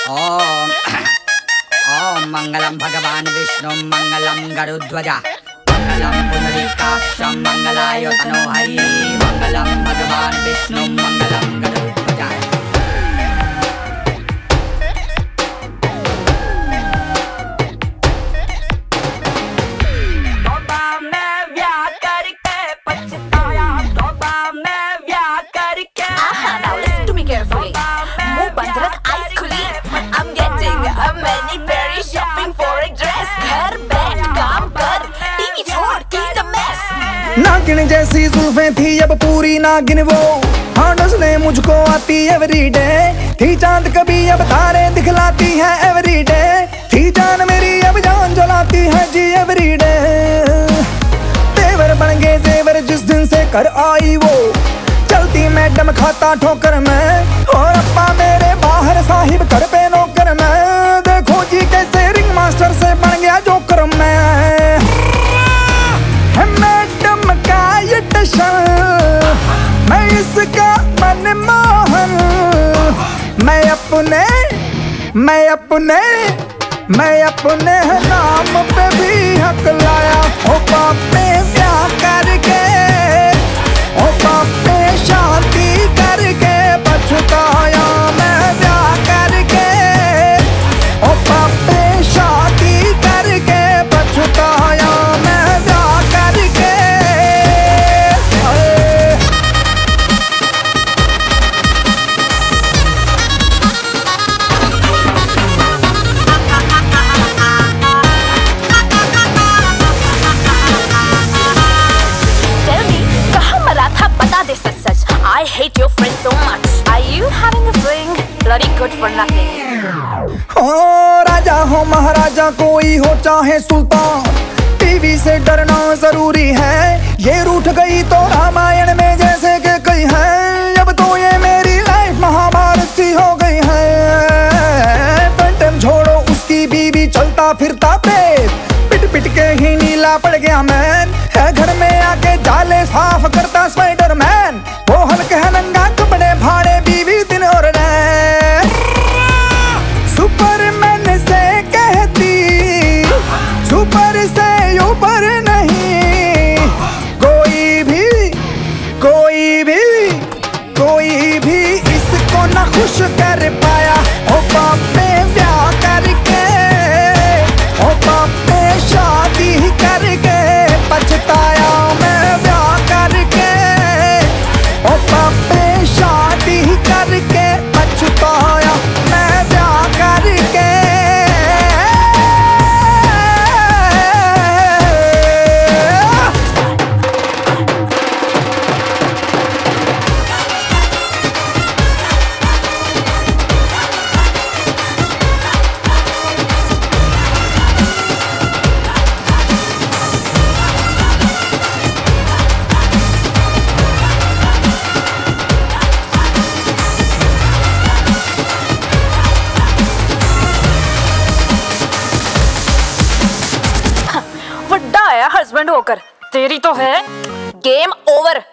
ओम ओम मंगलम भगवान विष्णु मंगलम गरुध्वज मंगलम पुंडरीकाक्षं मंगलाय तनोहरि मंगलम भगवान विष्णु मंगलम गरुध्वज। तोबा मैं ब्याह करके पछताया, तोबा मैं ब्याह करके। Now listen to me carefully. मुंह बंद रख, eyes खुली. I'm getting a many berry shopping for a dress. घर बैठ काम कर, टीवी छोड़, clean the mess. नागिन जैसी जुल्फें थी अब पूरी नागिन वो, हाँ डसने मुझको आती एवरीडे। थी चांद कभी अब तारे दिखलाती है एवरीडे। थी जान मेरी अब जान जलाती है जी एवरीडे। तेवर बन गए जेवर जिस दिन से कर आई वो, चलती मैडम खाता ठोकर में, और अप्पा मेरे बाहर साहिब कर पे नौकर में। देखो जी कैसे रिंग मास्टर से बन गया जोकर में। है मैडम का ये टशन, मैं इसका मनमोहन। मैं अपने नाम पे भी हक लाया। ओ बाप ने ब्याह करके, ओ बाप ने शादी करके पछताया। मैं ब्याह करके, ओ बाप ने शादी करके पछताया। मैं ब्याह करके। Tell me, कहाँ मरा था बता दे सच सच. I hate your friend so much. Are you having a fling? Bloody good for nothing. हो राजा हो महाराजा कोई हो चाहे सुल्तान, टीवी से डरना जरूरी है। ये रूठ गई तो रामायण में जैसे कि कई है। अब तो ये मेरी लाइफ महाभारत सी हो गई है। फैंटम छोड़ो उसकी बीवी चलता फिरता प्रेत, पिट पिट के ही नीला पड़ गया मैन। है घर में आके जाले साफ करता स्पाइडरमैन। वो हल्के नंगा कपड़े भाड़े बीवी दिन और रात। सुपरमैन से कहती सुपर से ऊपर नहीं कोई भी इसको ना खुश कर पाया। ओ बाप ने ब्याह करके, ओ बाप ने शादी करके पछताया। मैं ब्याह करके, ओ बाप ने शादी करके पछताया। मैं ब्याह करके। ਵੱਡਾ ਆਇਆ ਹਸਬੈਂਡ होकर, तेरी तो है गेम ओवर।